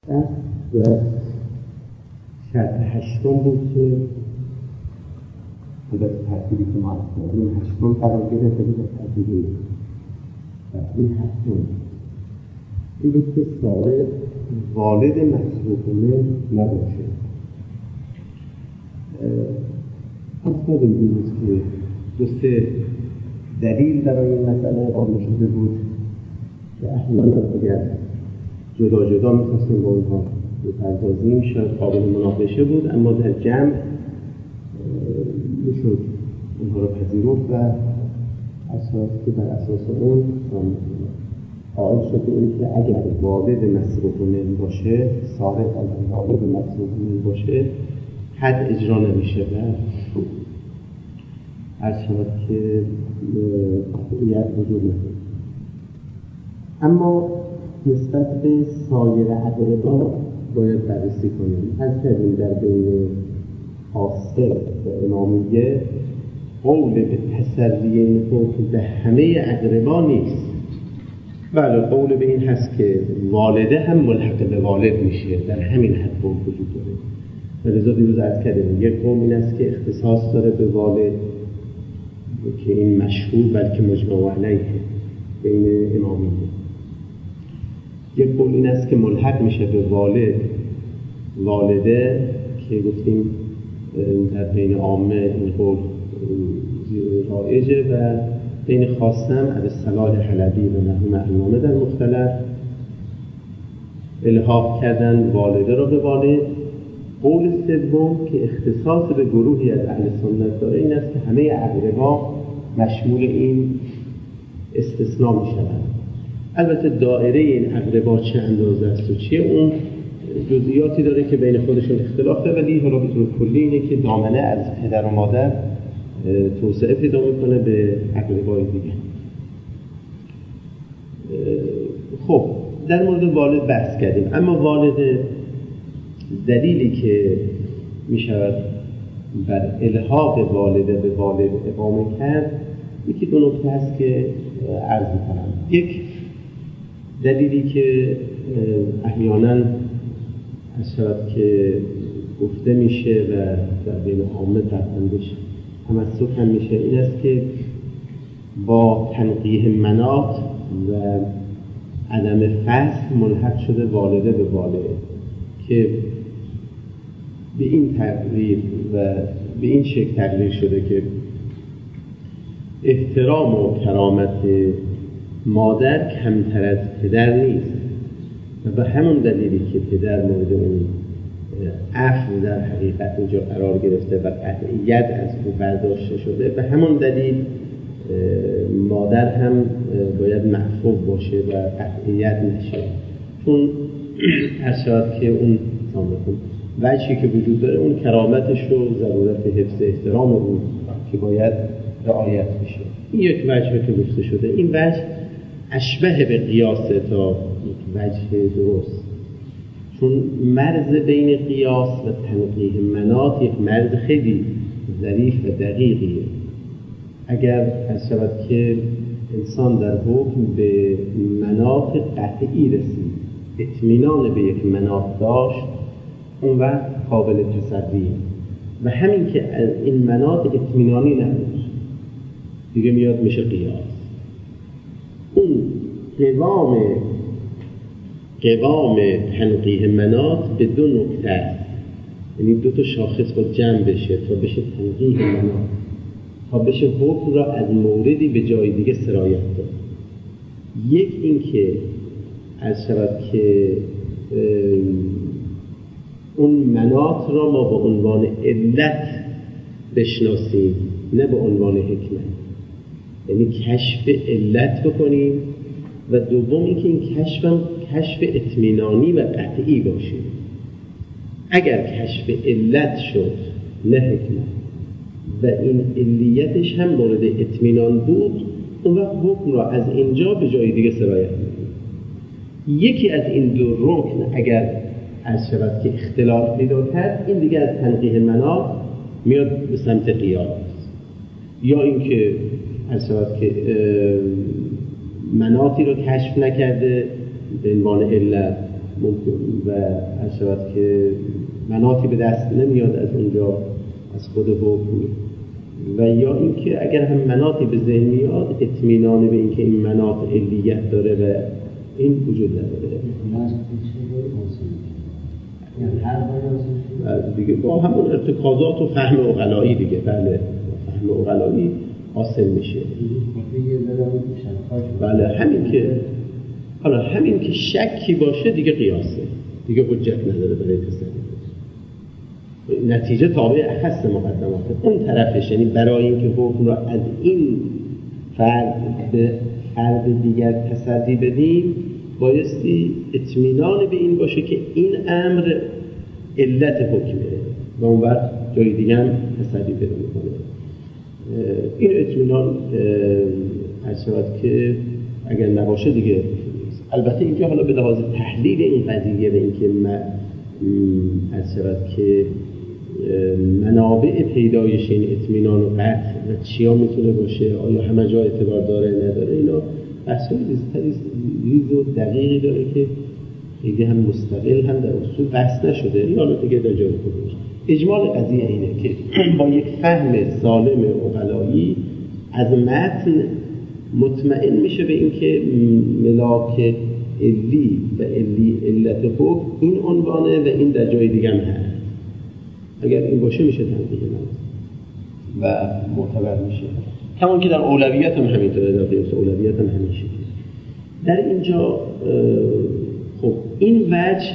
و شرط هشتم بود که البته ترتیبی که ما این هشتم قرار گرفت به ترتیبی و این هشتم این بود که سارق والد مسروقه نباشه. اصلا دیدیم که دوسته دلیل برای این مسئله قابل شده بود که احیانا اگر جدا جدا می‌خواستیم با اونها بپردازیم شاید قابل مناقشه بود، اما در جمع میشد اونها رو پذیرفت و اساس که بر اساس اون قائل شد این که اگر والد مسروق باشه، سارق والد مسروق باشه، حد اجرا نمیشه و عرض شود که قطعیت وجود نداره. اما نسبت به سایر ادله باید بررسی کنیم. از کردیم در بین حاصل و امامیه قول به تسری این حکم به همه اقربا نیست. بله، قول به این هست که والده هم ملحق به والد میشه، در همین حد قول وجود داره. ولذا دیروز عرض کردیم یک قول این است که اختصاص داره به والد که این مشهور بلکه مجمع علیه بین امامیه. یک قول این است که ملحق میشه به والده که گفتیم در بین عامه این قول رایجه و بین خاصم عبد الصلاح حلبی و مرحوم علامه در مختلف الحاق کردن والده را به والد. قول سوم که اختصاص به گروهی از اهل سنت داره این است که همه اقربا مشمول این استثناء میشوند. البته دایره این اقربا چه اندازه است و چیه اون جزئیاتی داره که بین خودشون اختلافه، ولی حالا به طور کلی اینه که دامنه از پدر و مادر توسعه پیدا میکنه به اقربای دیگه. خب در مورد والد بحث کردیم، اما والد دلیلی که میشود بر الحاق والده به والد اقامه کرد یکی دو نکته هست که عرض میکنم. یک دلیلی که احیانا اشارت که گفته میشه و در بین عامه ترتندش تمسک هم میشه این است که با تنقیح مناط و عدم فصل ملحق شده والده به والد که به این تقریر و به این شکل تقریر شده که احترام و کرامت مادر کمتر از پدر نیست و به همون دلیلی که پدر مورد اون عفو در حقیقت اینجا قرار گرفته و قطعیت از او برداشته شده، به همون دلیل مادر هم باید معفو باشه و قطعیت نشه، چون اشارت که اون وجهی که وجود داره اون کرامتش و ضرورت حفظ احترام اون که باید رعایت بشه. این یک وجهی که گفته شده. این وجه اشبه به قیاسه تا وجه درست، چون مرز بین قیاس و تنقیح مناط یک مرز خیلی ظریف و دقیقیه. اگر از شود که انسان در حکم به مناط قطعی رسید، اطمینان به یک مناط داشت، اون وقت قابل تسریه و همین که از این مناط اطمینانی نبود دیگه میاد میشه قیاس. اون قوام تنقیح مناط به دو نکته است، یعنی دو تا شاخص با جمع بشه تا بشه تنقیح مناط، تا بشه حکم را از موردی به جای دیگه سرایت داد. یک این که از شود که اون مناط را ما به عنوان علت بشناسیم نه به عنوان حکمت، یعنی کشف علت بکنیم و دوم این که این کشف اطمینانی و قطعی باشه. اگر کشف علت شد نه حکمت و این علیتش هم مورد اطمینان بود، اون وقت حکم را از اینجا به جای دیگه سرایت می‌کنیم. یکی از این دو رکن اگر از شود که اختلاف پیدا کرد، این دیگه از تنقیح مناط میاد به سمت قیاس، یا اینکه از شود که مناطی رو کشف نکرده به عنوان علت ممکن و هر شود که مناطی به دست نمیاد از اونجا از خود حکم، و یا اینکه اگر هم مناطی به ذهن میاد اطمینان به اینکه این مناط علیت داره و این وجود نداره. دیگه با همون ارتکازات و فهم عقلایی دیگه، بله فهم عقلایی حاصل میشه. بله همین که شکی باشه دیگه قیاسه، دیگه حجت نداره برای تسلیم. نتیجه تابع اخص مقدمات اون طرفش، یعنی برای اینکه حکم را از این فرد به فرد دیگر تصدی بدیم بایستی اطمینان به این باشه که این امر علت حکمه و اون وقت جای دیگه هم تصدی پیدا میکنه. این اطمینان از شود که اگر نباشه دیگه البته اینجا حالا به لحاظ تحلیل این قضیه به اینکه از شود که منابع پیدایش این اطمینان و قطع و چیا میتونه باشه، آیا همه جا اعتبار داره نداره، اینا بحثای ریز و دقیقی داره که خیلی هم مستقل هم در اصول بحث نشده. این حالا دیگه در جای خودش. اجمال قضیه اینه که با یک فهم سالم عقلایی از متن مطمئن میشه به اینکه ملاک علی و علت حکم این عنوانه و این در جای دیگه هم هست. اگر این باشه میشه تنقیح من و معتبر میشه. همون که در اولویت هم همینطوره، در قیاس اولویت هم همیشه. در اینجا خب این وجه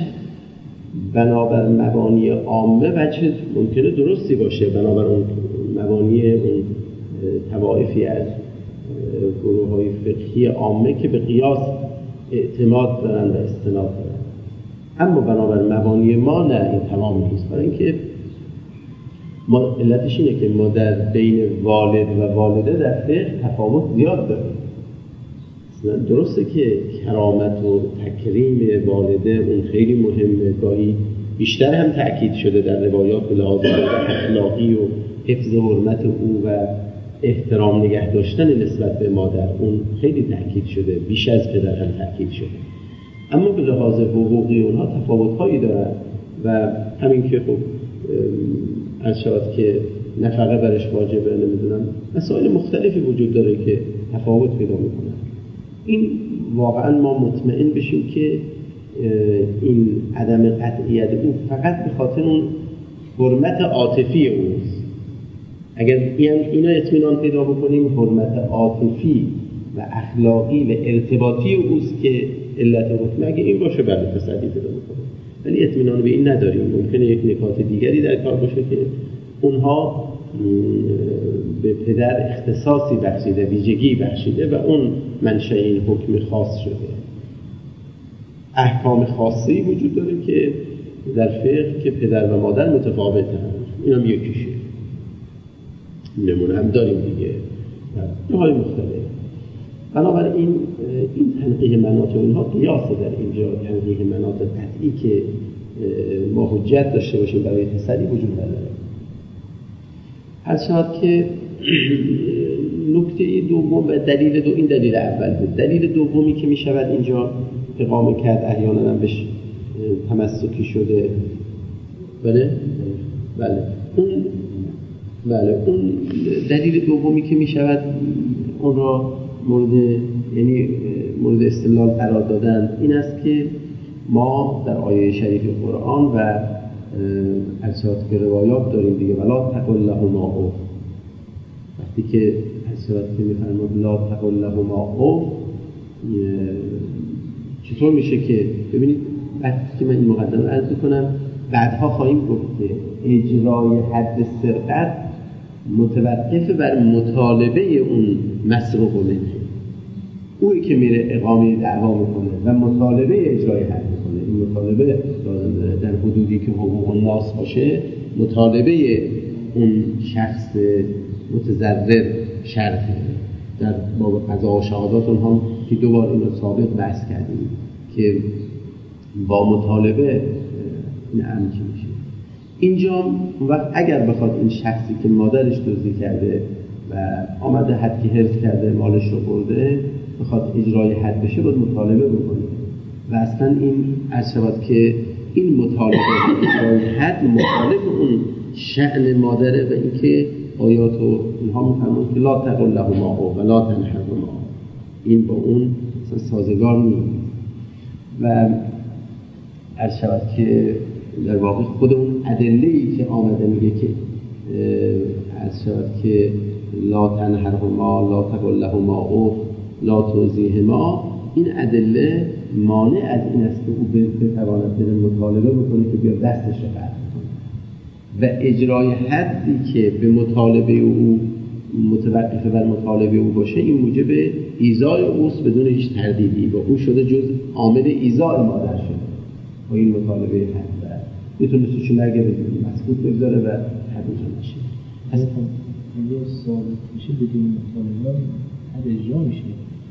بنابر مبانی عامه وجه ممکنه درستی باشه، بنابر اون مبانی اون طوائفی از گروه‌های فقهی عامه که به قیاس اعتماد دارن و استناد دارن. اما بنابر مبانی ما نه، این تمام نیست. برای اینکه ما علتش اینه که ما در بین والد و والده در فقه تفاوت زیاد داریم. درسته که کرامت و تکریم والده اون خیلی مهمه، گاهی بیشتر هم تأکید شده در روایات به لحاظ اخلاقی و حفظ حرمت او و احترام نگه داشتن نسبت به مادر، اون خیلی تأکید شده، بیش از پدر هم تأکید شده. اما به لحاظ حقوقی اونها تفاوت‌هایی دارن و همین که خب از شود که نفقه برش واجبه، نمیدونم مسائل مختلفی وجود داره که تفاوت پیدا میکنن. این واقعا ما مطمئن بشیم که این عدم قطعیت او فقط به خاطر اون حرمت عاطفی اوست. اگر اینا اطمینان پیدا بکنیم حرمت عاطفی و اخلاقی و ارتباطی اوست که علت حکم، اگه این باشه بله تصدی پیدا میکنه، ولی اطمینان به این نداریم. ممکنه یک نکات دیگری در کار باشه که اونها به پدر اختصاصی بخشیده، ویژگی بخشیده و اون منشأ این حکم خاص شده. احکام خاصی وجود داره که در فقه که پدر و مادر متفاوتن، این هم یکیشه. نمونه هم داریم دیگه جاهای مختلف. بنابراین این تنقیح مناط و اینها قیاسه در اینجا، تنقیح مناط قطعی که ما حجت داشته باشیم برای تسلی وجود نداره. هر شود که نکته دوم و دلیل این دلیل اول بود. دلیل دومی که می شود اینجا اقامه کرد، احیانا هم بهش تمسکی شده. بله اون دلیل دومی که می شود اون را مورد استدلال قرار دادن این است که ما در آیه شریف قرآن و البته که روایات داریم دیگه، ولا تقل لهما اف. وقتی که البته که می‌فرماد لا تقل لهما اف، چطور میشه که ببینید وقتی که من این مقدمه عرض کنم بعدها خواهیم گفت که اجرای حد سرقت متوقف بر مطالبه اون مسروق منه، اویی که میره اقامه دعوا میکنه و مطالبه اجرای حد میکنه. این مطالبه در حدودی که حقوق الناس باشه، مطالبه اون شخص متضرر شرطه. در باب قضا و شهادات هم که دوبار اینو سابق بحث کردیم که با مطالبه نعم چی میشه. اینجا وقت اگر بخواد این شخصی که مادرش دزدی کرده و آمده حد که حرز کرده مالش رو برده بخواد اجرای حد بشه باید مطالبه بکنه و اصلا این عرض شود که این مطالبه حد مطالب اون شأن مادره و اینکه آیات و اینها میفرمان که لا تقل لهما و لا تنهرهما، این با اون سازگار نیست. و عرض شود که در واقع خود اون ادله‌ای که آمده میگه که عرض شود که لا تنهرهما لا تقل لهما او لا توزیهما، این ادله مانع از این است که او بتواند به مطالبه بکنه که بیا دستش رو قطع کنه و اجرای حدی که به مطالبه او متوقف بر مطالبه او باشه این موجب ایذای اوست بدون هیچ تردیدی و او شده جز عامل ایذای مادر شده با این مطالبه حد و میتونه سوچون نگه بدون مسکوت بگذاره و حد اجرا نشه. اگه ثابت میشه بدون مطالبه حد اجرا میشه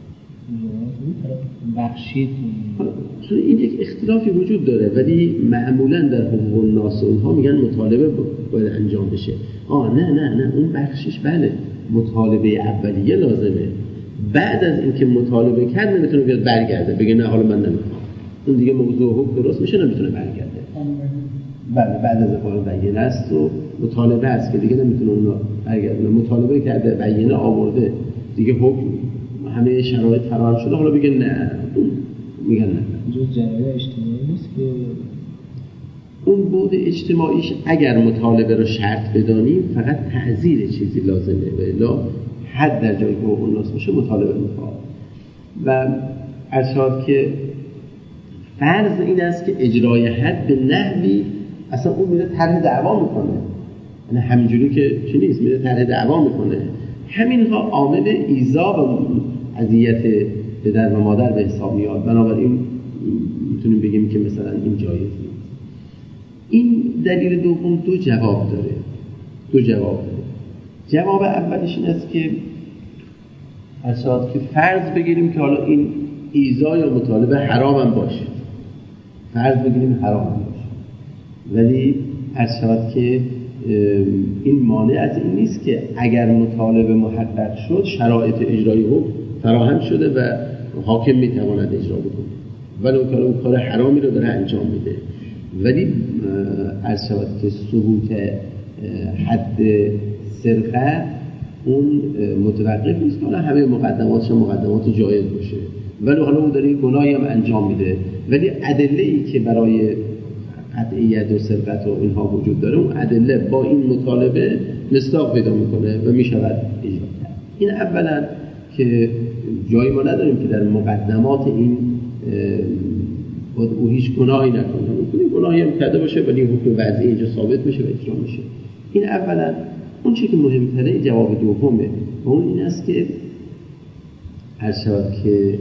بخشید. این یک اختلافی وجود داره ولی معمولا در حقوق الناس اونها میگن مطالبه باید انجام بشه. نه اون بخشش بله مطالبه اولیه لازمه، بعد از اینکه مطالبه کرد نمیتونه بیاد برگرده بگه نه حالا من نمیخوام، اون دیگه موضوع حقوق درست میشه نمیتونه برگرده. بله بعد از اقامه بیانه است و مطالبه است که دیگه نمیتونه اون برگرده. مطالبه کرده بیانه آورده دیگه حکم همه شرایط فراهم شده حالا بگه نه، میگن نه. جز جنایت اجتماعی نیست که اون بود اجتماعیش اگر مطالبه رو شرط بدانیم فقط تعزیر چیزی لازمه و الا حد در جای حقوق الناس باشه مطالبه میخواد. و ارشاد که فرض این است که اجرای حد به نحوی اصلا اون میره طرح دعوا میکنه، یعنی همینجوری که چی نیست میره طرح دعوا میکنه. همینها عامل ایذا و اذیت پدر و مادر به حساب میاد. بنابراین میتونیم بگیم که مثلا این جایز نیست. این دلیل دوم دو جواب داره. جواب اولش این است که ارشاد که فرض بگیریم که حالا این ایذا یا مطالبه حرام هم باشه، فرض بگیریم حرام هم باشه، ولی ارشاد که این مانع از این نیست که اگر مطالبه محقق شد شرایط اجرای حکم فراهم شده و حاکم میتواند اجرا بکنه ولی اون کار حرامی رو داره انجام میده. ولی عرض شود که ثبوت حد سرقه اون متوقف نیست که حالا همه مقدمات جایز باشه ولی حالا اون داره گناهی هم انجام میده، ولی ادله‌ای که برای قطعیت و سرقت و اینها وجود داره اون ادله با این مطالبه مصداق پیدا میکنه و میشود اجرا کرد. این اولا که جایی ما نداریم که در مقدمات این او هیچ گناهی نکنه، ممکنه گناهی هم کرده باشه ولی حکم وضعی اینجا ثابت میشه و اجرا میشه. این اولا. اون چیزی که مهمتره جواب دومه و اون این است که هر شود که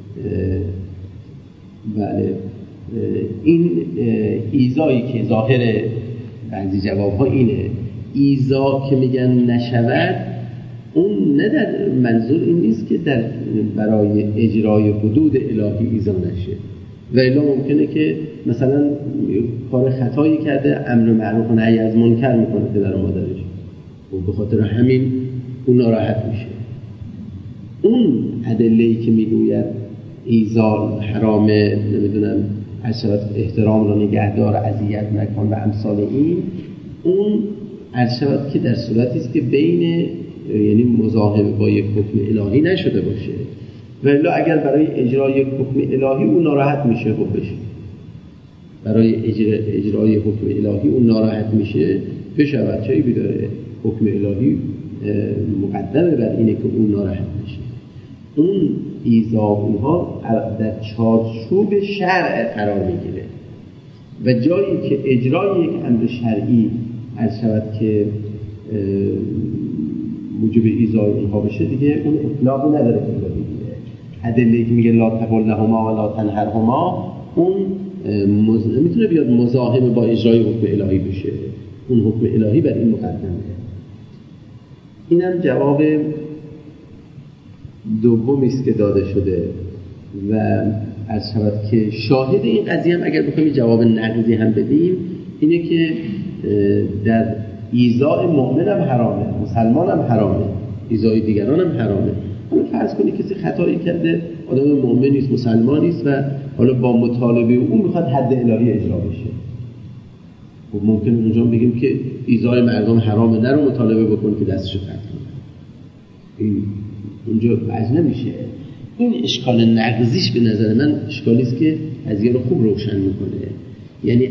بله این ایذایی که ظاهر بعضی جوابها اینه، ایذا که میگن نشود اون نه در منظور این نیست که در برای اجرای حدود الهی ایذا نشه و الا ممکنه که مثلا کار خطایی کرده امر معروف و نهی از منکر میکنه پدر و مادرش و به خاطر همین اون ناراحت میشه. اون ادله‌ای که میگوید ایذا حرامه نمیدونم اشرت احترام را نگهدار اذیت نکن و امثال این، اون اشرت که در صورتی است که بین یعنی مزاحمه با یک حکم الهی نشده باشه و الا اگر برای اجرای حکم الهی اون ناراحت میشه خب بشه برای اجرای حکم الهی اون ناراحت میشه بشود چایی بداره حکم الهی مقدمه بر اینه که اون ناراحت میشه. اون ایذاها در چارچوب شرع قرار میگیره و جایی که اجرای یک امر شرعی عرض شود که موجب ایذای اونها بشه دیگه اون اطلاقی نداره که بگیره. ادله‌ای که میگه لا تقل لهما و لا تنهرهما اون میتونه بیاد مزاحم با اجرای حکم الهی بشه، اون حکم الهی بر این مقدمه. اینم جواب دومی است که داده شده و عرض شود که شاهد این قضیه هم اگر بخوایم جواب نقضی هم بدیم اینه که در ایذاء مؤمن هم حرامه، مسلمان هم حرامه، ایذای دیگران هم حرامه. حالا فرض کنید کسی خطایی کرده، آدم مؤمن نیست، مسلمان نیست و حالا با مطالبه او میخواد حد الهی اجرا بشه. خب ممکنه اونجا بگیم که ایذای مردم حرامه، نرو مطالبه بکن که دستشو قطع کنه. این اونجا وجه نمیشه. این اشکال نقضیش به نظر من اشکالی است که قضیه رو خوب روشن میکنه. یعنی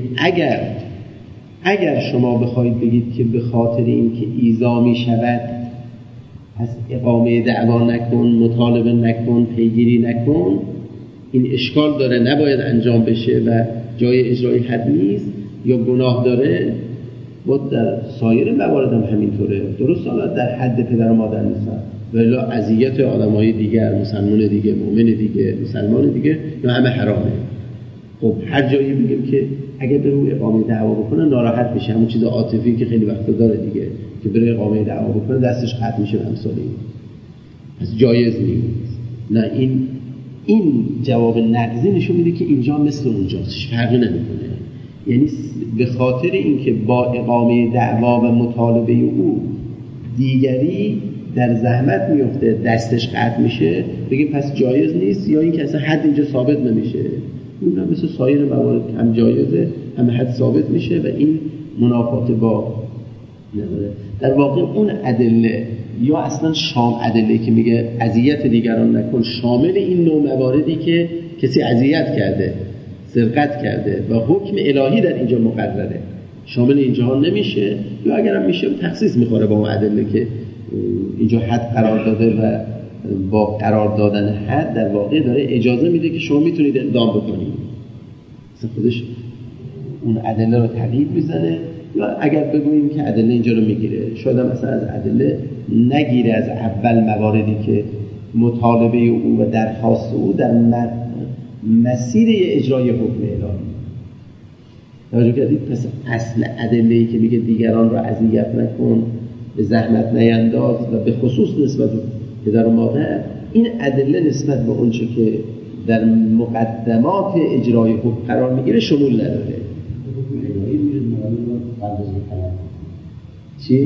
اگر شما بخواید بگید که به خاطر این که ایذا میشود پس اقامه دعوا نکن، مطالبه نکن، پیگیری نکن، این اشکال داره، نباید انجام بشه و جای اجرای حد نیست یا گناه داره، بود در سایر موارد هم همینطوره. درست حالا در حد پدر و مادر نیستن، ولی اذیت آدمای دیگر، مسلمان دیگه، مؤمن دیگه، مسلمان دیگه، نه همه حرامه. خب هر جایی بگیم که اگه به روی اقامه دعوا بکنه ناراحت بشه، همون چیز عاطفی که خیلی وقتا داره دیگه، که بره اقامه دعوا بکنه دستش قطع میشه امثال این، پس جایز نیست. نه، این جواب نقضی نشون میده که اینجا مثل اونجاست، فرقی نمیکنه. یعنی به خاطر اینکه با اقامه دعوا و مطالبه او دیگری در زحمت میفته، دستش قطع میشه، بگیم پس جایز نیست، یا اینکه اصلا حد اینجا ثابت نمیشه. اون هم مثل سایر موارد هم جایزه، هم حد ثابت میشه و این منافات با نداره. در واقع اون ادله یا اصلا ادله که میگه اذیت دیگران نکن، شامل این نوع مواردی که کسی اذیت کرده، سرقت کرده و حکم الهی در اینجا مقرره، شامل اینجا نمیشه. یا اگرم میشه تخصیص میخوره با اون ادله که اینجا حد قرار داده و با قرار دادن حد در واقع داره اجازه میده که شما میتونید اقدام بکنید. مثلا خودش اون ادله رو تغییر میزنه. یا اگر بگوییم که ادله اینجا رو میگیره، شاید هم مثلا از ادله نگیره از اول مواردی که مطالبه او و درخواست او در مسیر اجرای حکم الهی. توجه کردید؟ پس اصل ادله‌ای که میگه دیگران را اذیت نکن، به زحمت نینداز و به خصوص نسبت به پدر و مادر، این ادله نسبت به اونچه که در مقدمات اجرای حکم قرار میگیره شمول نداره. چی؟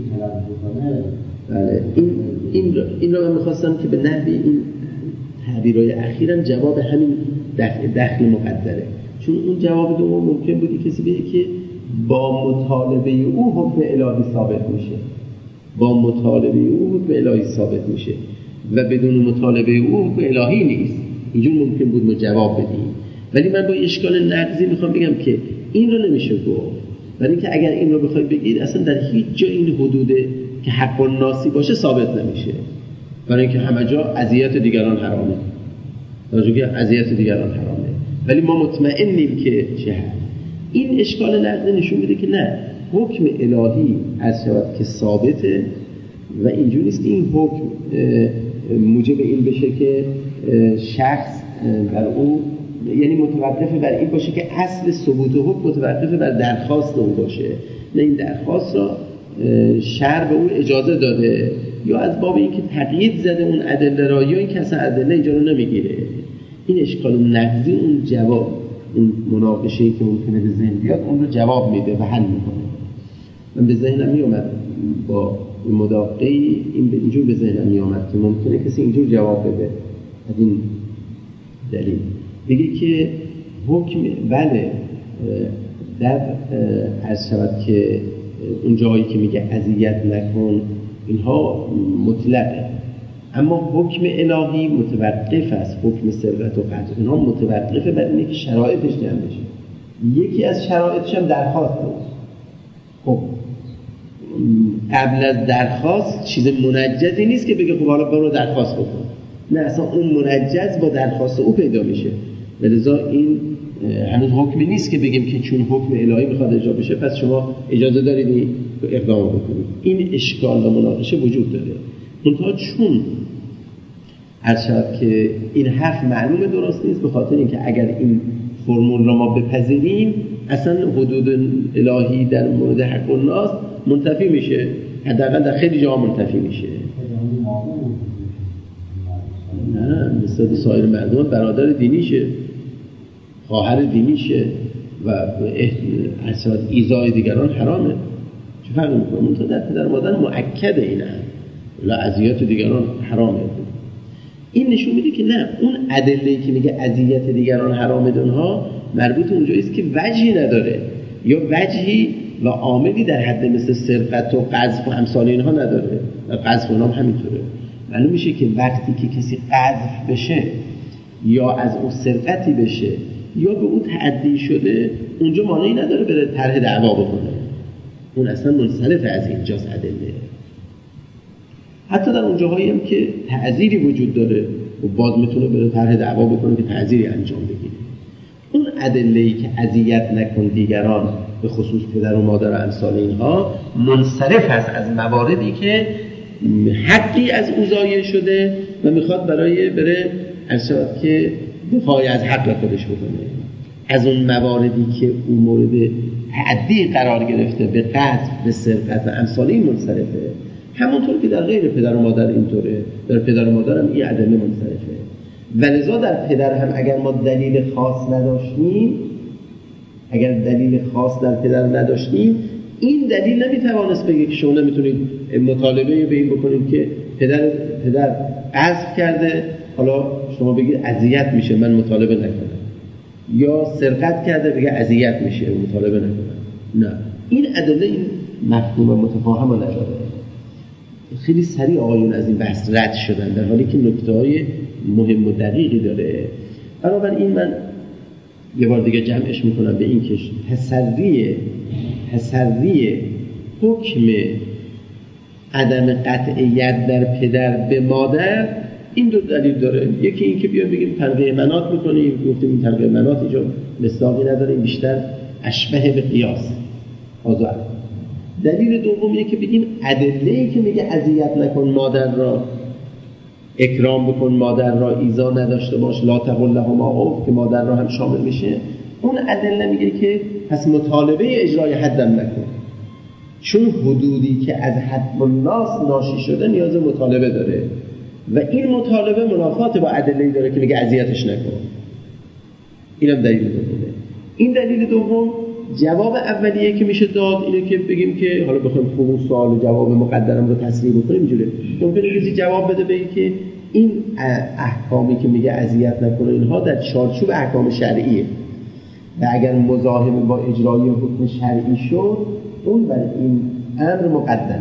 بله، این رو من میخواستم که به نحوی این تعبیرهای اخیراً جواب همین دخل مقدره. چون اون جواب دوم ممکن بودی کسی بگه که با مطالبه او حکم الهی ثابت میشه، با مطالبه او حکم الهی ثابت میشه و بدون مطالبه او حکم الهی نیست. اینجور ممکن بود ما جواب بدیم. ولی من با اشکال نقضی میخوام بگم که این رو نمیشه گفت، برای اینکه اگر این رو بخواید بگید اصلا در هیچ جا این حدود که حق الناسی باشه ثابت نمیشه، برای اینکه همه جا اذیت دیگران حرامه، راجعه اذیت دیگران حرامه. ولی ما مطمئنیم که چه هست. این اشکال نقضی نشون میده که نه، حکم الهی از شود که ثابته و اینجوری نیست که این حکم موجب این بشه که شخص بر او، یعنی متوقف بر این باشه که اصل ثبوت حکم متوقف بر درخواست اون باشه. نه، این درخواست را شرع به اون اجازه داده، یا از باب اینکه تقیید زده اون ادله را، یا اینکه اصلا ادله اینجا رو نمیگیره. این اشکال نقضی اون جواب، اون مناقشه‌ای که ممکنه به ذهن بیاد اون رو جواب میده و حل میکنه. من به ذهنم میومد با مداقعی این اینجور به ذهنم میومد که ممکنه کسی اینجور جواب بده از این دلیل، بگه که حکم بله در عرض شود که اون جایی که میگه اذیت نکن اینها مطلقه، اما حکم الهی متوقف است. حکم سرقت و قتل اینها متوقفه بر اینه که شرایطش جمع بشه. یکی از شرایطش هم درخواست است. خب قبل از درخواست چیز منجزی نیست که بگه خب حالا برو درخواست بکن. نه، اصلا اون منجز با درخواست او پیدا میشه. لذا این هنوز حکمی نیست که بگیم که چون حکم الهی میخواد اجرا بشه پس شما اجازه دارید اقدام بکنید. این اشکال و مناقشه وجود داره. منتها چون عرض شد که این حرف معلومه درست نیست، به خاطر اینکه اگر این فرمول را ما بپذیریم اصلا حدود الهی در مورد حق الناس منتفی میشه، حداقل در خیلی جاها منتفی میشه. نه، مثل سایر مردم برادر دینیشه، خواهر دینیشه و اصلا ایذای دیگران حرامه. چه فرق میکنه؟ منتها در پدر مادر مؤکده اینه، لا اذیت دیگران حرامه. این نشون میده که نه، اون ادله‌ای که میگه اذیت دیگران حرام دونها مربوط اونجایی است که وجهی نداره یا وجهی و عاملی در حد مثل سرقت و قذف و امثال اینها نداره. و قذف اونها هم همینطوره. معلوم میشه که وقتی که کسی قذف بشه یا از اون سرقتی بشه یا به اون تعدی شده، اونجا مانعی نداره بره طرح دعوا بکنه. اون اصلا منصرف از اینجاست ادله. حتی در اونجاهایی هم که تعذیری وجود داره و باز میتونه بره طرح دعوا بکنه که تعذیری انجام بگیره. اون ادله‌ای که اذیت نکن دیگران، به خصوص پدر و مادر و امثال اینها، منصرف هست از مواردی که حقی از او ضایع شده و میخواد برای بره ارشاد که دفاعی از حق خودش بکنه. از اون مواردی که اون مورد تعدی قرار گرفته، به قذف، به سرقت و امثال این منصرفه. همونطور که در غیر پدر و مادر اینطوره، در پدر و مادر هم این ادله منصرفه. ولذا در پدر هم اگر ما دلیل خاص نداشتیم، اگر دلیل خاص در پدر نداشتیم، این دلیل نمیتوانست بگه که شما نمیتونید مطالبه به این بکنید که پدر قذف کرده، حالا شما بگید اذیت میشه من مطالبه نکنم، یا سرقت کرده بگه اذیت میشه مطالبه نکنم. نه، این ادله این مفهوم متفاهم نداره. خیلی سریع آقایون از این بحث رد شدن، در حالی که نکته‌های مهم و دقیقی داره. بنابراین من یه بار دیگه جمعش میکنم به این که تسری حکم عدم قطعیت در پدر به مادر این دو دلیل داره. یکی این که بیایم بگیم تلقیه مناط میکنیم، گفتیم این تلقیه مناط اینجا مصداقی نداره، این بیشتر اشبه به قیاس آزار. دلیل دوم اینه که بگیم ادله‌ای که میگه اذیت نکن مادر را، اکرام بکن مادر را، ایذا نداشته باش، لا تقل لهما اف، که مادر را هم شامل میشه. اون ادله میگه که پس مطالبه اجرای حدم نکن، چون حدودی که از حد الناس ناشی شده نیاز مطالبه داره و این مطالبه منافات با ادله‌ای داره که میگه اذیتش نکن. اینم دلیل دومه. این دلیل دوم جواب اولیه که میشه داد اینه که بگیم که حالا بخوایم خود سوال و جواب مقدرم رو تصریح بکنیم اینجوری ممکنه کسی جواب بده بگه که این احکامی که میگه اذیت نکنه اینها در چارچوب احکام شرعیه و اگر مزاحم با اجرای حکم شرعی شد اون بر این امر مقدمه.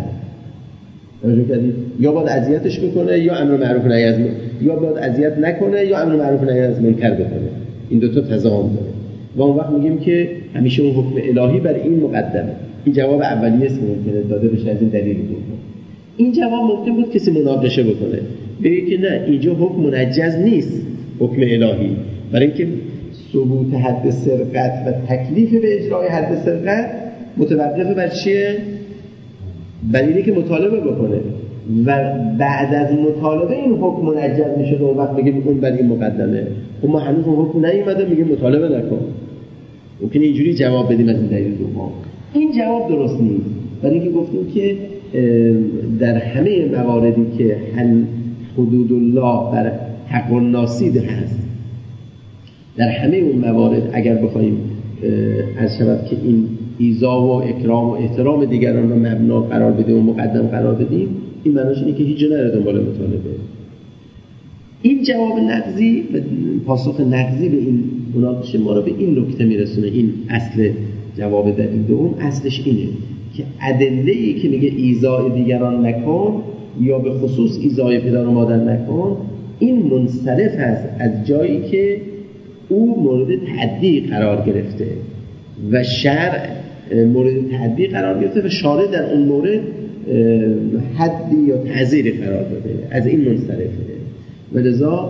یا باید اذیتش بکنه یا امر معروف نهی از منکر، یا باید اذیت نکنه یا امر معروف نهی از منکر بکنه. این دو تا تضاد داره و اون وقت میگیم که همیشه اون حکم الهی بر این مقدمه. این جواب اولیه است که ممکنه داده بشه از این دلیل دوم. این جواب ممکن بود کسی مناقشه بکنه بگه که نه، اینجا حکم منجز نیست، حکم الهی، برای اینکه ثبوت حد سرقت و تکلیف به اجرای حد سرقت متوقف بر چیه؟ بر اینه که مطالبه بکنه و بعد از مطالبه این حکم منجز میشه و اون وقت میگه اون بر این مقدمه. خب ما هنوز اون حکم نیومده میگه مطالبه نکن. ممکنه اینجوری جواب بدیم از این دلیل دوم. این جواب درست نیست، برای اینکه گفتیم که در همه مواردی که حدود الله بر حق الناسید هست، در همه اون موارد اگر بخوایم از شود که این ایذا و اکرام و احترام دیگران رو مبنا قرار بدیم و مقدم قرار بدیم، این معناش اینه که هیچ جا نره دنبال مطالبه. این جواب نقضی و پاسخ نقضی به این مناقشه ما رو به این نکته میرسونه. این اصل جواب دلیل دوم اصلش اینه که ادله‌ای که میگه ایذای دیگران نکن یا به خصوص ایذای پدر و مادر نکن، این منصرف است از جایی که او مورد تعدی قرار گرفته و شرع مورد تعدی قرار گرفته و شارع در اون مورد حدی یا تعزیری قرار داده، از این منصرفه. و لذا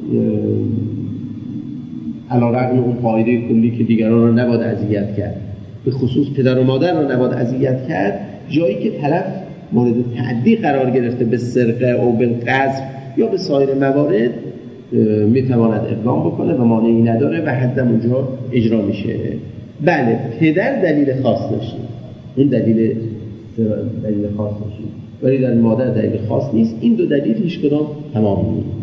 علی‌رغم اون قاعده کلی که دیگران رو نباید اذیت کرد، به خصوص پدر و مادر رو نباید اذیت کرد، جایی که طرف مورد تعدی قرار گرفته به سرقه او بالقذف یا به سایر موارد میتواند اقدام بکنه و مانعی نداره و حدم اونجا اجرا میشه. بله، پدر دلیل خاص داشته، اون دلیل خاص داشته، ولی در مادر دلیل خاص نیست. این دو دلیل هیچ کدام تمام نیست.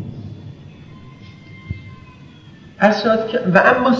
و اما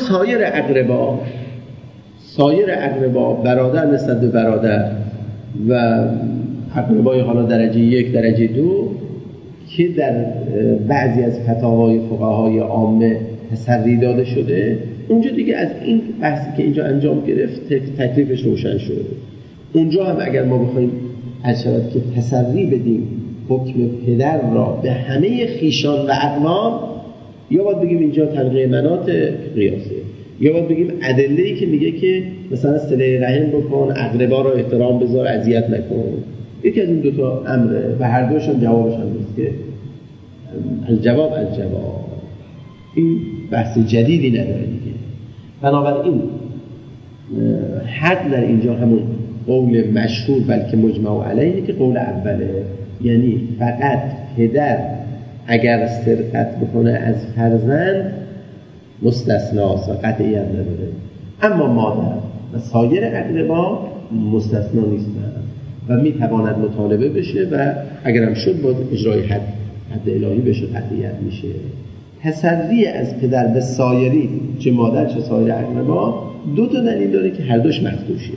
سایر اقربا برادر نسبت به برادر و اقربای حالا درجه 1 درجه 2 که در بعضی از فتاوای فقهای عامه تسری داده شده، اونجا دیگه از این بحثی که اینجا انجام گرفت تکلیفش روشن شده. اونجا هم اگر ما بخوایم از شود که تسری بدیم حکم پدر را به همه خیشان و اقوام، یا باید بگیم اینجا تلقیه مناط قیاسه، یا باید بگیم ادله‌ای که میگه که مثلا صله رحم بکن، اقربا را احترام بذار، اذیت نکن. یکی از این دوتا امره و هر دوشون جوابش هم نیست که الجواب. این بحث جدیدی نداره دیگه. بنابراین حد در اینجا همون قول مشهور بلکه مجمع علیه که قول اوله، یعنی فقط پدر اگر سرقت بکنه از فرزند مستثناست و قطعیت نداره، اما مادر و سایر اقربا مستثنا نیستن و میتواند مطالبه بشه و اگرم شد با اجرای حد الهی بشه قطعیت میشه. تسری از پدر به سایری چه مادر چه سایر اقربا دو تا دلیل داره که هر دوش مخدوشه.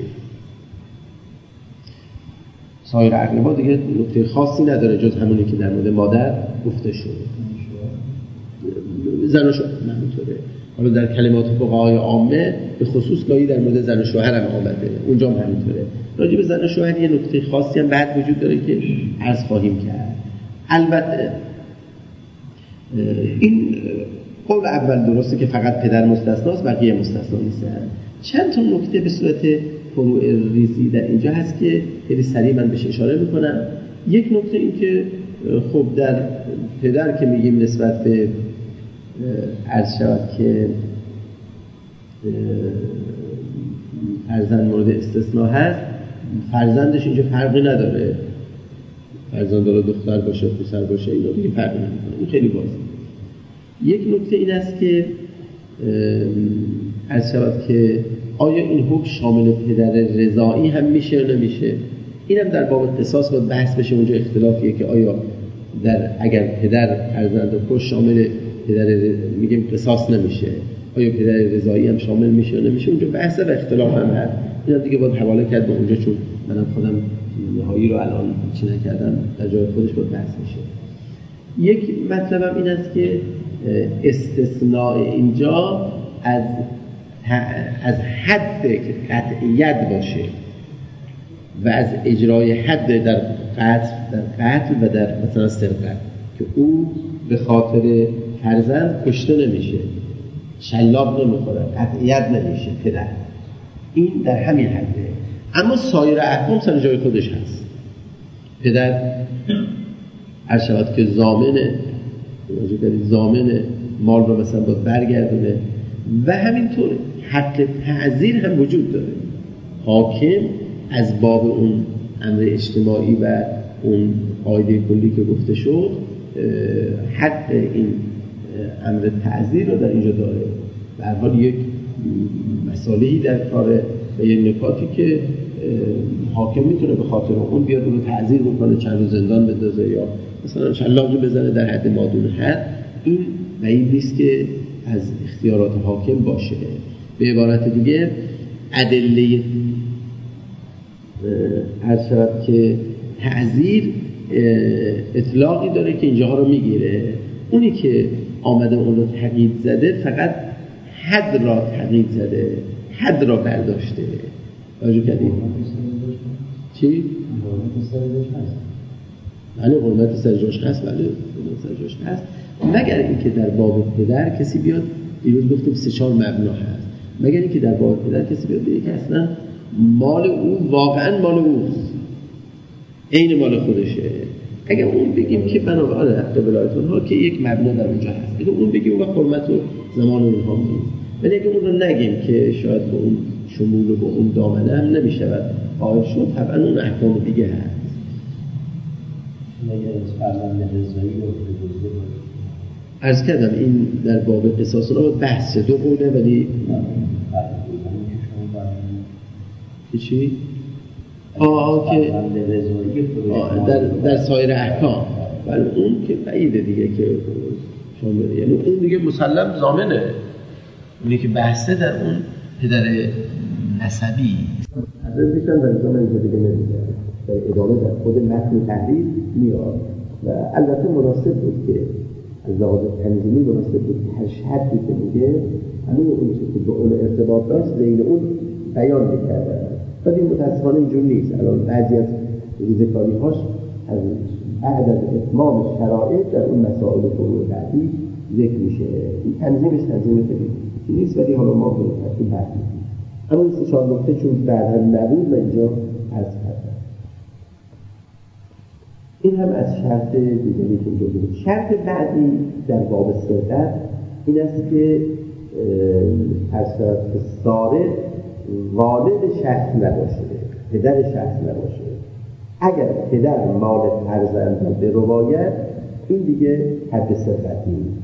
سایر اقربا دیگه نکته خاصی نداره جز همونی که در مورد مادر گفته شده. زن و شوهر همینطوره. حالا در کلمات فقهای عامه به خصوص گاهی در مورد زن و شوهر هم آمده، اونجا هم همینطوره. راجع به زن و شوهر یه نکته خاصی هم بعد وجود داره که عرض خواهیم کرد. البته این قول اول درسته که فقط پدر مستثناست، بقیه مستثنا نیستن. چند تا نکته به صورت فروع ریزی در اینجا هست که خیلی سریع من بهش اشاره میکنم. یک نکته این که خب در پدر که میگیم نسبت به عرض شود که فرزند مورد استثناء هست، فرزندش اینجا فرقی نداره، فرزند داره دختر باشه پسر باشه اینا دیگه فرقی نداره. این خیلی واضحه. یک نکته این است که عرض شود که آیا این حکم شامل پدر رضاعی هم میشه یا نمیشه؟ اینم در باب قصاص باید بحث بشه. اونجا اختلافیه که آیا اگر پدر فرزند کش شامل پدر میگیم قصاص نمیشه، آیا پدر رضاعی هم شامل میشه یا نمیشه؟ اونجا بحث و اختلاف هم هست. اینا دیگه باید حواله کرد به اونجا، چون منم خودم نهایی رو الان چی نکردم، در جای خودش باید بحث میشه. یک مطلبم این است که استثناء اینجا از حد که قطعیت باشه و از اجرای حد در قتل و در مثلا سرقت که او به خاطر فرزند کشته نمیشه، شلاق نمیخوره، قطعیت نمیشه پدر، این در همین حده. اما سایر احکام سر جای خودش هست. پدر هر شود که ضامن مال رو مثلا باید برگردونه و همینطور حق تعزیر هم وجود داره. حاکم از باب اون امر اجتماعی و اون قاعده کلی که گفته شد حق این امر تعزیر رو در اینجا داره. به هر حال یک مسائلی در کار و یک نکاتی که حاکم میتونه به خاطر اون بیاد اون رو تعزیر بکنه، چند روز زندان بندازه یا مثلا شلاقی بزنه در حد مادون حد. این بعید نیست که از اختیارات حاکم باشه. به عبارت دیگه ادله عرض شود که تعزیر اطلاقی داره که اینجاها رو میگیره. اونی که آمده اون رو تقیید زده فقط حد را تقیید زده، حد را برداشته. توجه کردید؟ چی؟ بله حرمت سرجاش هست، بله حرمت سرجاش هست، مگر اینکه در باب پدر کسی بیاد، دیروز گفتیم 3-4 مبنا هست، مگر اینکه در باب پدر کسی بیاد بگه که اصلا مال او واقعا مال اوست، عین مال خودشه. اگر اون بگیم که بنابراین حق ولایتون ها که یک مبنا در اونجا هست، اگر اون بگیم و حرمت و زمان اونها میگیم، ولی اگر اون رو نگیم که شاید به اون شمول و به اون دامنه هم نمیشود قائل شد، طبعا اون احکام دیگه هست. عرض کردم این در باب قصاص رو بحث دو قوله، ولی که چی؟ که در سایر احکام، ولی اون که بعیده دیگه که شامل، یعنی اون دیگه مسلم ضامنه، اونی که بحثه در اون پدر نسبی. حضرت بیشتر در زمان اینجا دیگه نمیگه، در ادامه در خود متن تحریر میاد و البته مناسب بود که از لحاظ تنظیمی مناسب بود که هر شرطی که میگه همون اون چیزی که به اون ارتباط داشت بین اون بیان میکردن. ولی متاسفانه اینجور نیست. الان بعضی از ریزکاری‌هاش از بعد از اتمام شرایط در اون مسائل فروع بعدی ذکر میشه. این تنظیمش تنظیم خیلی نیست، ولی حالا ما به ترتیب بحث می‌کنیم. اما این 3-4 نکته چون بعدا نبود من اینجا عرض کردم. این هم از شرط دیگری که اینجا بود. شرط بعدی در باب سرقت این است که سارق والد شخص نباشه، پدر شخص نباشه. اگر پدر مال فرزند را برباید این دیگه حد سرقت نیست.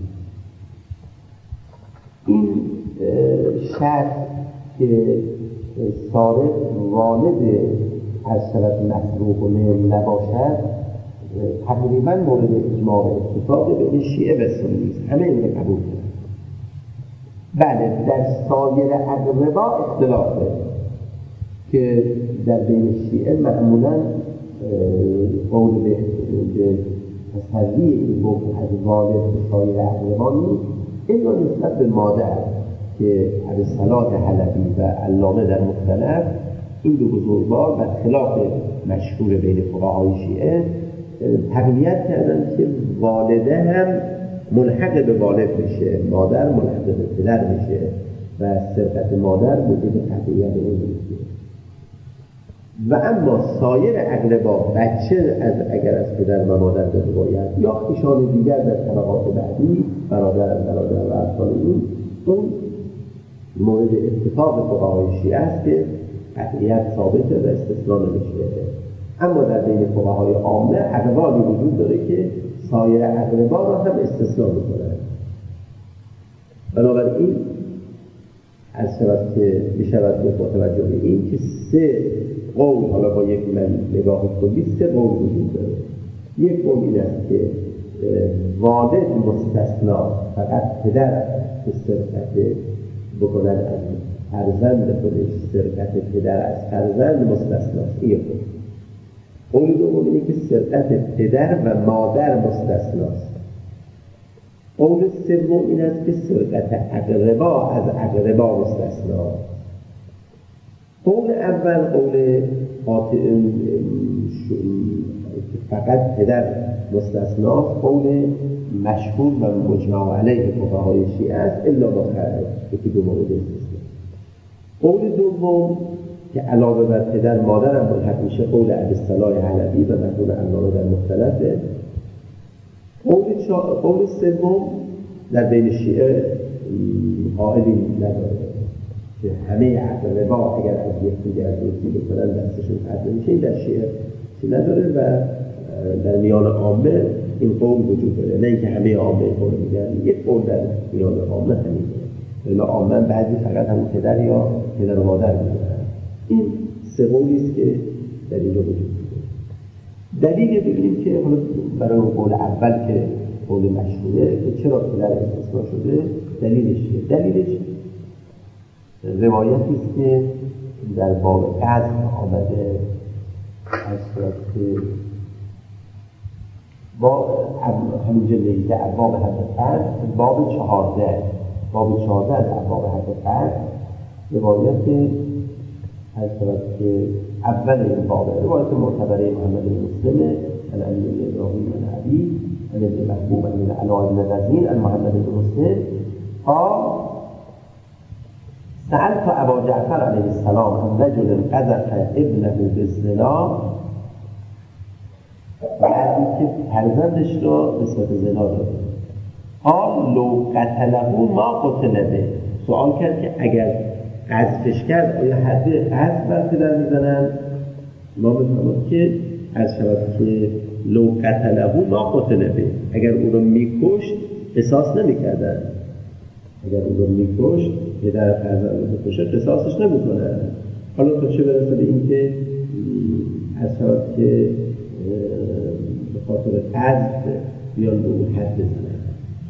این شرط که سارق والد از طرف مسروق نباشد تقریبا مورد اجماع و اتفاق بین شیعه و سنی است. همه این قبول کنند. بله در سایر اقربا اختلافه که در بین شیعه معمولا قول به تصویه این گفت از والد به سایر اقربا نیست، الا نسبت به مادر که ابوالصلاح حلبی و علامه در مختلف این دو بزرگوار و خلاف مشهور بین فقهای شیعه تقویت کردن که والده هم ملحق به والد میشه، مادر ملحق به پدر میشه و سرقت مادر موجب قطعیت اون میشه. و اما سایر اقربا بچه اگر از پدر و مادر بباید یا خویشان دیگر در طبقات بعدی برادر و اطفال اون مورد اتفاق فقهای شیعه است که قطعیت ثابته و استثناء نمیشه. اما در بین فقهای عامه اقوالی وجود داره که سایر اقربا را هم استثناء میکنند. بنابراین از شود که بشود با توجه به این که 3 قول، حالا با یک نگاه کلی 3 قول وجود داره. یک قول این است که والد مستثنا، فقط پدر که سرقت بکنن از فرزند خودش، سرقت پدر از فرزند مستثناست. این قول. قول دوم اینه که سرقت پدر و مادر مستثناست. قول سوم این است که سرقت اقربا از اقربا مستثناست. قول اول قول فقط پدر مستثناست، قول مشهور و مجمع علیه فقهای شیعه است الا با یکی دو مورد استثنا. قول دوم که علاوه بر پدر مادر هم ملحق میشه قول ابوالصلاح حلبی و مرحوم علامه در مختلفه. قول سوم در بین شیعه قائلی نداره که همه اقربا اگر از یکدیگر دوستی بکنن دستشون قطع میشه. این در شیعه چی نداره و در میان عامه این قول وجود داره، نه اینکه همه عامه این قول میگن. یک قول در میان عامه همین ولی عامه بعضی فقط همون پدر یا پدر و مادر میگن. این 3 قولی است که در اینجا وجود داره. دلیل ببینیم که حالا برای اون قول اول که قول مشهوره که چرا پدر استثناء شده دلیلش چیه؟ دلیلش روایتی است که در باب قذف آمده از صورت که با همینجا لیده ابواب حد قذف باب 14 از ابواب حد قذف روایت از صورت که اول این باب روایت معتبره محمد بن مسلم عن علی بن ابراهیم عن ابی عن ابن محبوب عن علاء بن غزین عن محمد بن مسلم قال سألت ابا جعفر علیه السلام عن رجل قذف ابنه بالزنا، بعدی که فرزندش را نسبت زنا داده. قال لو قتله ما قتل به، سوال کرد که اگر قذفش کرد آیا حد قذف بر پدر میزنن؟ ما بفرمود که از شود که لو قتله ما قتل به، اگر او رو میکشت قصاص نمیکردن. اگر او رو میکشت پدر فرزند رو بکشه قصاصش نمیکنن. حالا تا چه برسه به این که از شود که به خاطر قذف بیان به اون حد بزنن.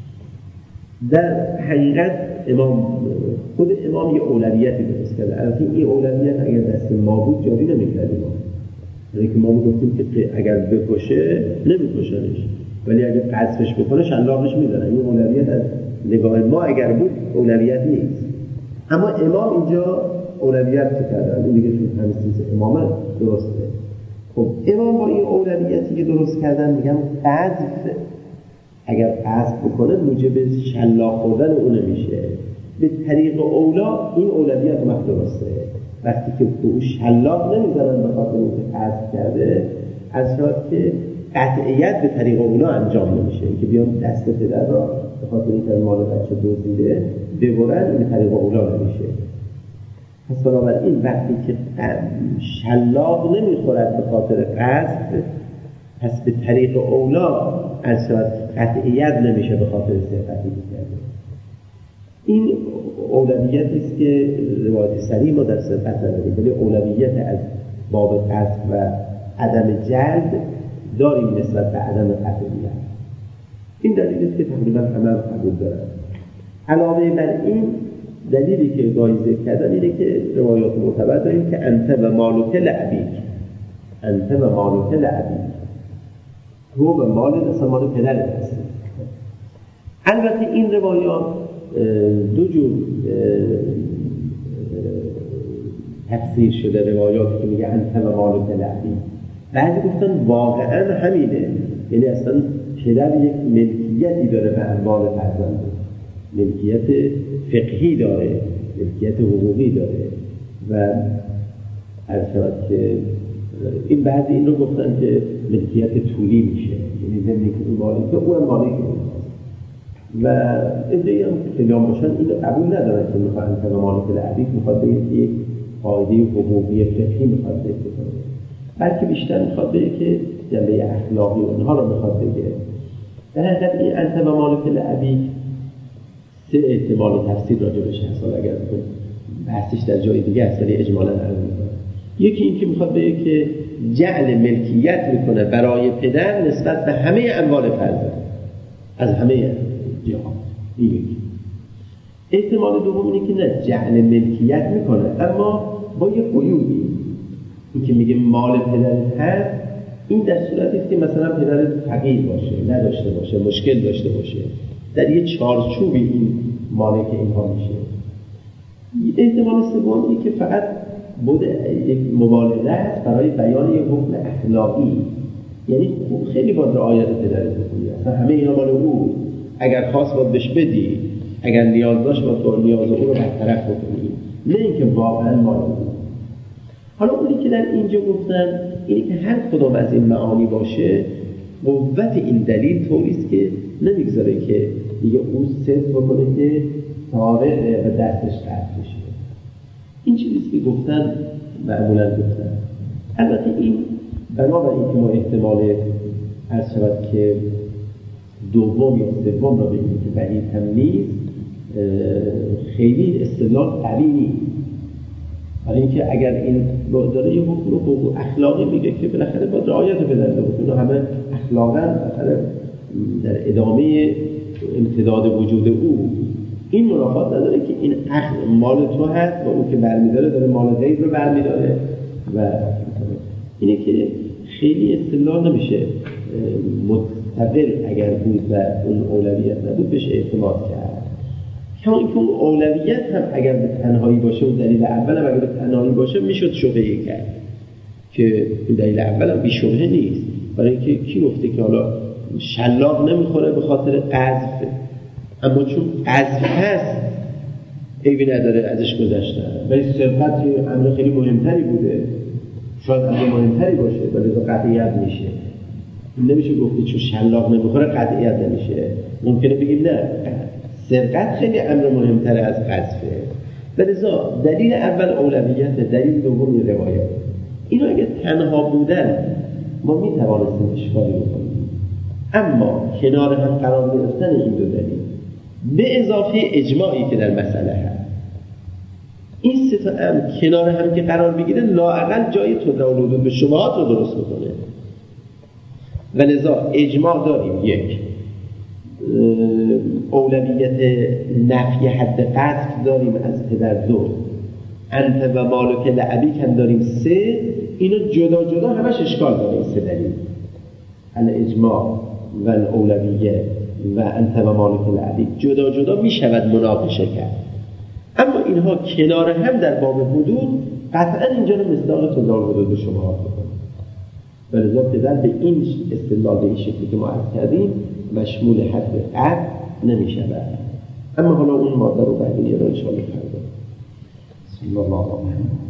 در حقیقت خود امام یه اولویتی درست کرده. البته این اولویت اگر دست ما بود جاری نمی‌کردیم. یعنی که ما گفتیم که اگر بکشه نمی‌کشنش، ولی اگه قذفش بکنه شلاقش میزنه. این اولویت از نگاه ما اگر بود اولویت نیست. اما امام اینجا اولویت کرده. این دیگه چون همین امامه درسته. خب امام با این اولویتی که درست کردن میگم قذف اگر قذف بکنه موجب شلاق خوردن اون میشه. به طریق اولا این اولویت وقت درسته. وقتی که او شلاق نمیزنن به خاطر اینکه قذف کرده، از شاید که قطعیت به طریق اولا انجام نمیشه که بیان دست پدر را به خاطر اینکه مال بچه دزدیده ببرن، به طریق اولا نمیشه. پس بنابراین وقتی که شلاق نمیخورد به خاطر قذف، پس به طریق اولا از شاید قطعیت نمیشه به خاطر صحبتی کرده. این اولویتی است که روایت صریح ما در صحبت نداریم، ولی اولویت از باب قذف و عدم جلد داریم نسبت به عدم قطعیت. این دلیلی است که تقریبا همه قبول دارن. علاوه بر این دلیلی که گاهی ذکر کردن اینه که روایات معتبر داریم که انت و مالک لعبیک، انت و مالک لعبیک، تو و مال اصلا مال پدرت هستی. البته این روایات دو جور تفسیر شده. روایاتی که میگه انت و مالک لعبیک، بعضی گفتن واقعا همینه، یعنی اصلا پدر یک ملکیتی داره به اموال فرزنده، ملکیت فقهی داره، ملکیت حقوقی داره و عرض شود که این بعضی این رو گفتن که ملکیت طولی میشه، یعنی زمینی که اون مالکه اون مالکه و ادعایی هم که خیلی هم باشن این رو قبول ندارن که میخواد انت و مالک لعبیک میخواد بگه که یک قاعده حقوقی فقهی میخواد ذکر کنه، بلکه بیشتر میخواد بگه که جنبه اخلاقی اونها رو میخواد بگه. در حقیقت این انت و مالک لعبیک سه احتمال و تفسیر راجبش هست، حالا اگر بحثش در جای دیگه هست ولی اجمالا عرض میکنه. یکی این که میخواد بگه که جعل ملکیت میکنه برای پدر نسبت به همه اموال فرزند از همه جهات. این یکی. احتمال دوم اینه که نه، جعل ملکیت میکنه اما با یه قیودی. این که میگه مال پدرت هست، این در صورتی است که مثلا پدرت فقیر باشه، نداشته باشه، مشکل داشته باشه، در یه چارچوبی این مالک اینها میشه. احتمال سومی که فقط بود یک مبالغه است برای بیان یک حکم اخلاقی، یعنی خیلی با رعایت پدرت بکنی، اصلا همه اینا مال او، اگر خواست باید بهش بدی، اگر نیاز داشت باید با نیاز او رو برطرف بکنی، نه اینکه واقعا مال او. حالا اونی که در اینجا گفتن اینی که هر کدام از این معانی باشه، قوت این دلیل طوریست که نمیگذاره که دیگه او صدق بکنه که سارق و دستش قطع بشه. این چیزیست که گفتن معمولا گفتن. البته این بنابراین که ما احتمال عرض شود که دوم یا سوم را بگیم که بعید هم نیست، خیلی استدلال قوی نیست. برای اینکه اگر این داره یه حکم اخلاقی میگه که بالاخره با رعایت پدر بکنه، همه اخلاقاً بالاخره در ادامه امتداد وجود او این منافات نداره که این مال تو هست و او که برمیداره داره مال غیر رو برمیداره و اینه که خیلی استدلال نمیشه مستقل اگر بود و اون اولویت نبود بشه اعتماد کرد. کما اینکه اون اولویت هم اگر به تنهایی باشه و دلیل اول هم اگر به تنهایی باشه میشد شبهه کرد که این دلیل اول هم بی شبهه نیست. برای اینکه کی گفته که حالا شلاق نمیخوره به خاطر قذف، اما چون قذف هست عیبی نداره ازش گذشتن، ولی سرقت امر خیلی مهمتری بوده، شاید امر مهمتری باشه ولی تو قطعیت میشه. نمیشه گفتی چون شلاق نمیخوره قطعیت نمیشه. ممکنه بگیم نه، سرقت خیلی امر مهمتره از قذفه. لذا دلیل اول اولویت، دلیل دوم روایت. اینو اگه تنها بودن ما میتوانستیم اشکالی بکنیم، اما کنار هم قرار گرفتن این دو دلیل به اضافه اجماعی که در مسئله هست، این سه تا امر کنار هم که قرار بگیره لااقل جای تداول به شبهات رو درست بکنه. ولذا اجماع داریم، یک اولویت نفی حد قذف داریم از پدر، دو انت و مالک لعبیک هم داریم، سه اینو جدا جدا همش اشکال داره. این سه دلیل الاجماع و الاولویه و انت و مالک العدید جدا جدا می شود مناقشه کرد، اما اینها کنار هم در باب حدود قطعا اینجا رو مصداق تزار حدود شما بکنم. ولذا پدر به این استدلال به این شکلی که ما عرض کردیم مشمول حد عد نمی شود. اما حالا اون ماده رو بعد یه را انشاءالله فردا. بسم الله الرحمن الرحیم.